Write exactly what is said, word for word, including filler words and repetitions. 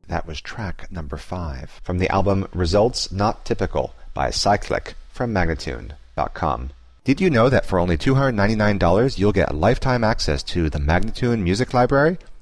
That was track number five from the album Results Not Typical by Cyclic from Magnatune dot com. Did you know that for only two hundred ninety-nine dollars you'll get lifetime access to the Magnatune Music Library?